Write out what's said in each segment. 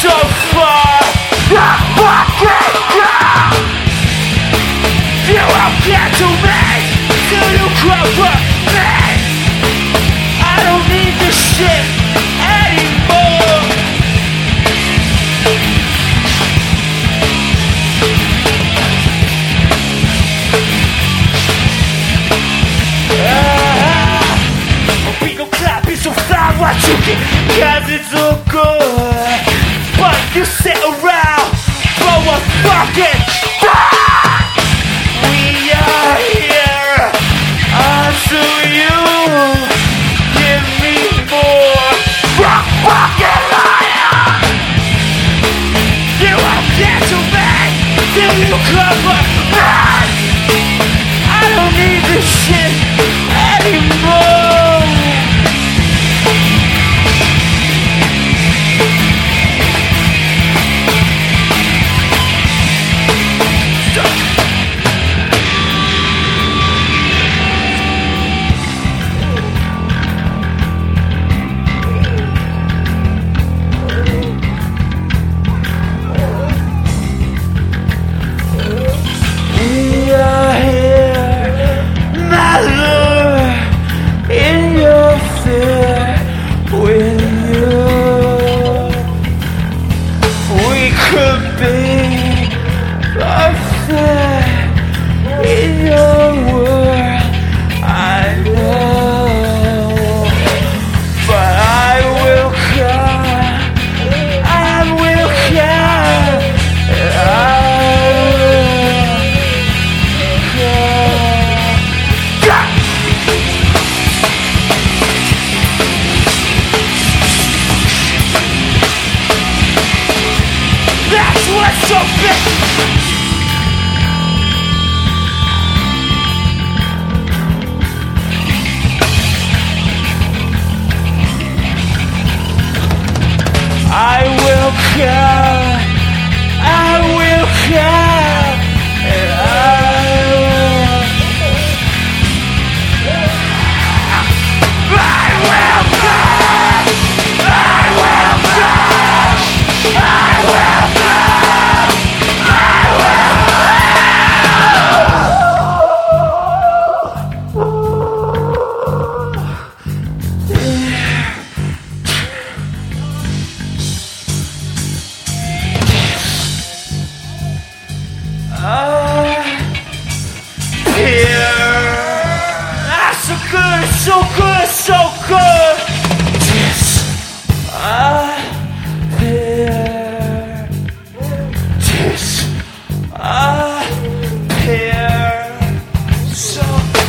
so far. I fucking go. You won't get to me till you cover me. I don't need this shit anymore. We gon' clap it so fly what you get, 'cause it's all good. But you sit around for a fucking fuck. We are here until you give me more. Fucking liar. You won't get to me till you cover me. I don't need this shit anymore. In your world, I know, but I will come, I will come, and I will come. That's what's so big. I will come, I will come, and I will come, I will come, I will come, I so good, so good, so good. Yes, I fear. Yes, I fear. So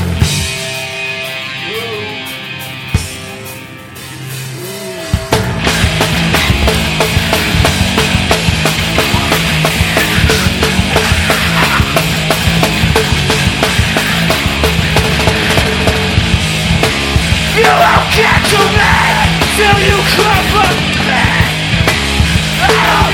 you won't get to me till you cover me.